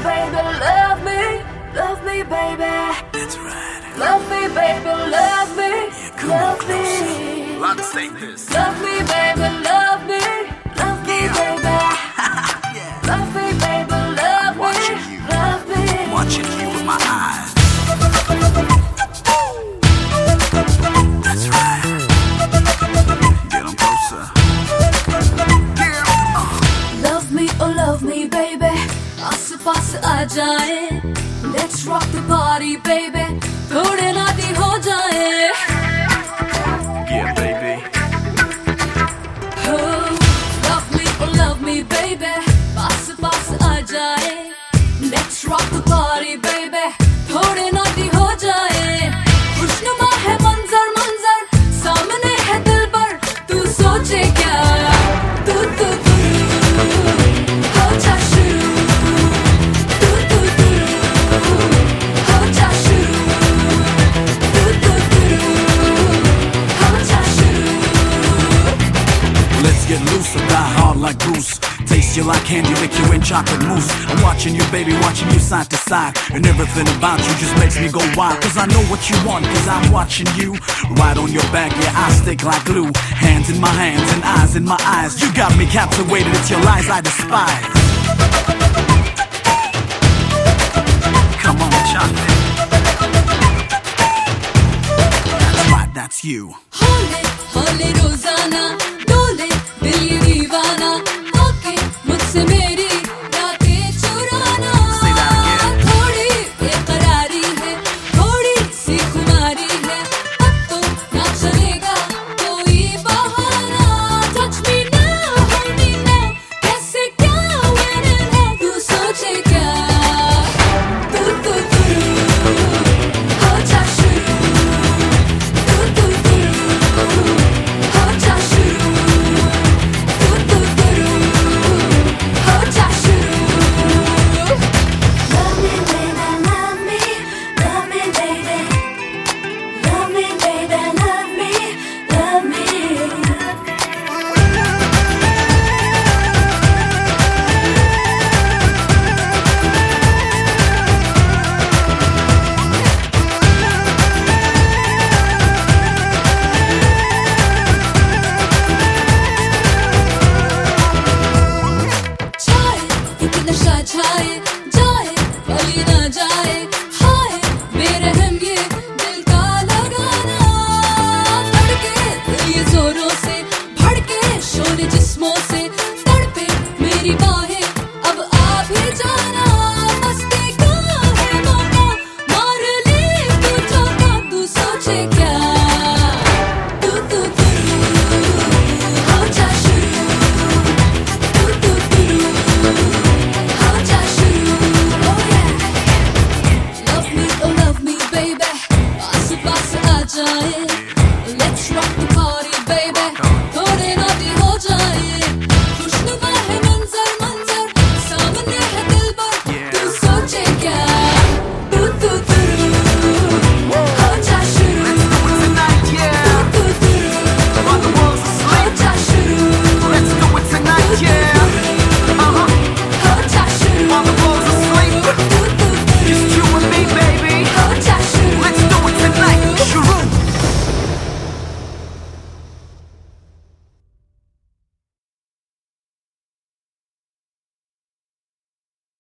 baby, love me, baby. That's right. Love me, baby, love me, Yeah, come on love closer. me. Let's take this. Love me, baby, love me, baby. Yeah. Love me, baby, love Watching me, you. love me. Watching you with my eyes. That's right. Get 'em closer. Yeah. Love me, baby. आस पास आ जाए. Let's rock the party, baby. थोड़े नाटी हो जाए. Yeah, baby. Oh, love me, baby. पास आ जाए. Let's rock the party, baby. थोड़े नाटी हो जाए. खुशनुमा है मंजर, सामने है दिल पर. तू सोचे क्या? तू हो जा शुरू. तू हो जा शुरू. तू हो जा शुरू. Let's get loose and die hard like Bruce. Taste you like candy, lick you in chocolate mousse. I'm watching you, baby, watching you side to side. And everything about you just makes me go wild. Cause I know what you want, cause I'm watching you. Right on your back, yeah, I stick like glue. Hands in my hands and eyes in my eyes. You got me captivated, it's your lies I despise. Come on, chocolate. That's right, that's you. होले होले रोजाना डोले दिल ये दीवाना आके मुझसे मेरी रातें चुराना. Say that again. थोड़ी बेकरारी है, थोड़ी सी खुमारी है. अब तो ना चलेगा कोई बहाना. Touch me now, hold me now. कैसे क्या when and how? तू सोचे क्या? तू हो जा शुरू. तू हो जा शुरू. तू हो जा शुरू. Love me, baby, love me, baby. Love me, baby, love me, love me. छाए एक नशा छाए